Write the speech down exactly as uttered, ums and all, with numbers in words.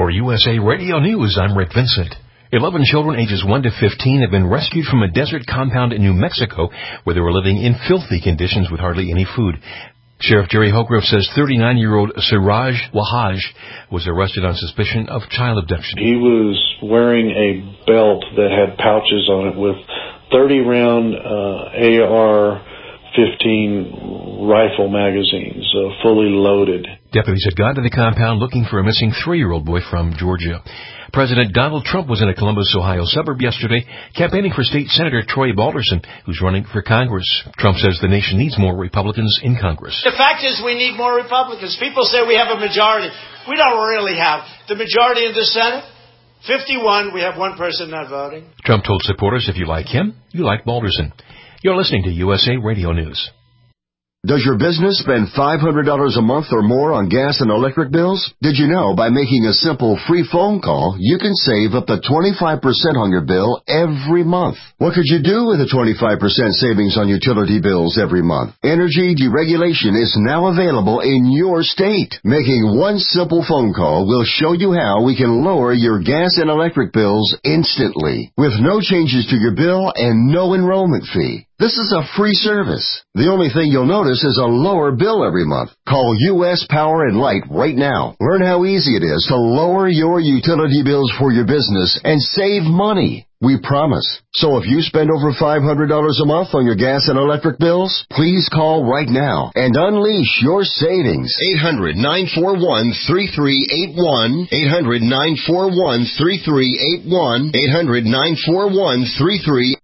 For U S A Radio News, I'm Rick Vincent. Eleven children ages one to fifteen have been rescued from a desert compound in New Mexico where they were living in filthy conditions with hardly any food. Sheriff Jerry Hogarth says thirty-nine-year-old Siraj Wahaj was arrested on suspicion of child abduction. He was wearing a belt that had pouches on it with thirty-round uh, A R fifteen rifle magazines, uh, fully loaded. Deputies had gone to the compound looking for a missing three-year-old boy from Georgia. President Donald Trump was in a Columbus, Ohio suburb yesterday campaigning for State Senator Troy Balderson, who's running for Congress. Trump says the nation needs more Republicans in Congress. The fact is we need more Republicans. People say we have a majority. We don't really have the majority in the Senate. fifty-one, we have one person not voting. Trump told supporters if you like him, you like Balderson. You're listening to U S A Radio News. Does your business spend five hundred dollars a month or more on gas and electric bills? Did you know by making a simple free phone call, you can save up to twenty-five percent on your bill every month? What could you do with a twenty-five percent savings on utility bills every month? Energy deregulation is now available in your state. Making one simple phone call will show you how we can lower your gas and electric bills instantly, with no changes to your bill and no enrollment fee. This is a free service. The only thing you'll notice is a lower bill every month. Call U S Power and Light right now. Learn how easy it is to lower your utility bills for your business and save money. We promise. So if you spend over five hundred dollars a month on your gas and electric bills, please call right now and unleash your savings. eight hundred, nine four one, three three eight one. eight hundred, nine four one, three three eight one. eight hundred, nine four one, three three